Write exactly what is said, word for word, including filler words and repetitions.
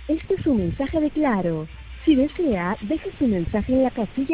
Este es un mensaje de Claro. Si desea, deje su mensaje en la casilla